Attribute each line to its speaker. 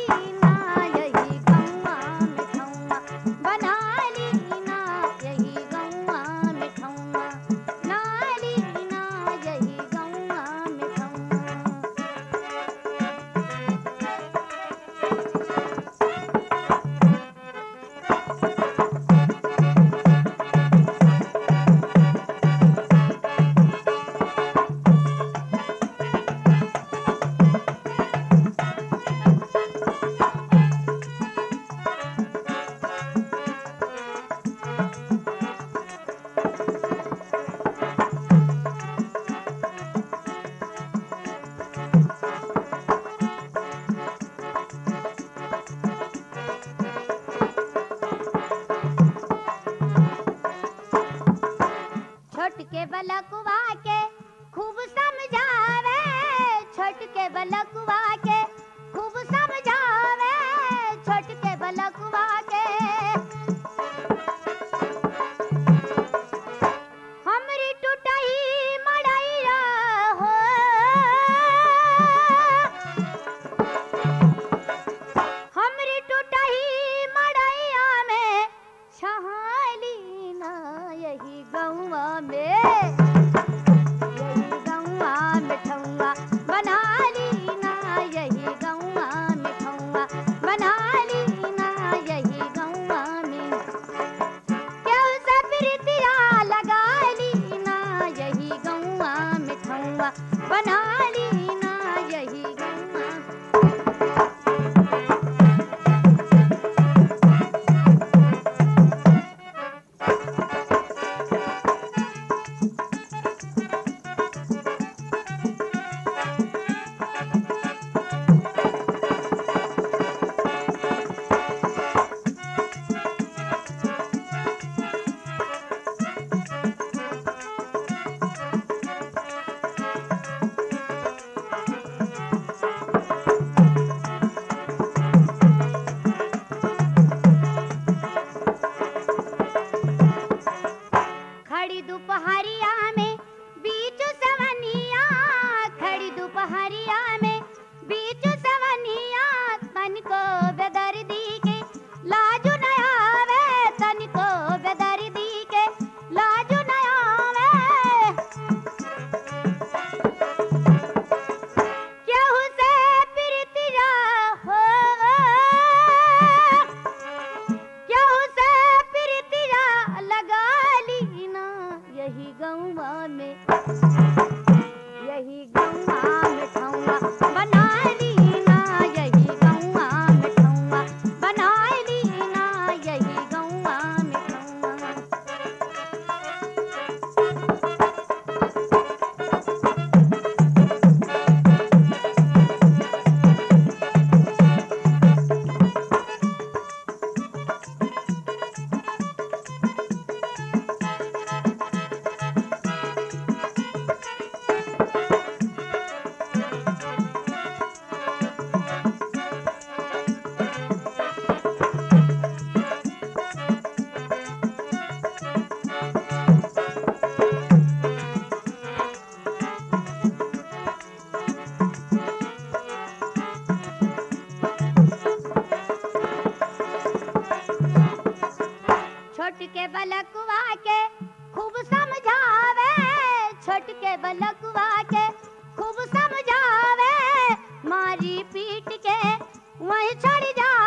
Speaker 1: छोटके बलकुआ के खूब समझावे, छोटके बलकुआ के खूब समझावे, छोटके बलकुआ के हमरी टूटही मड़ैया हो, हमरी टूटही मड़ैया में छहाली ना यही गौवा में, यही गौवा में ठौवा बना ली ना, यही गौवा में ठौवा बना ली ना, यही गौवा में केहू से प्रीतिया लगा ली ना, यही गौवा में ठौवा बना ली ना, यही गौवा। खड़ी दोपहरिया में बीच सवनिया, खड़ी दोपहरिया में बीच सवनिया, तनिको बेदर्दी के लाजू न आवे, तनिको बेदर्दी के लाजू न आवे केहू से प्रीतिया हो, केहू से प्रीतिया लगा ली ना, यही गौवा में, यही गौवा में ठौवा बना ली ना, यही गौवा में ठौवा बना ली ना, यही गौवा में ठौवा। छोटके बलकुआ के खूब समझावे, छोटके बलकुआ के खूब समझावे, मारी पीट के वहीं छोड़ जा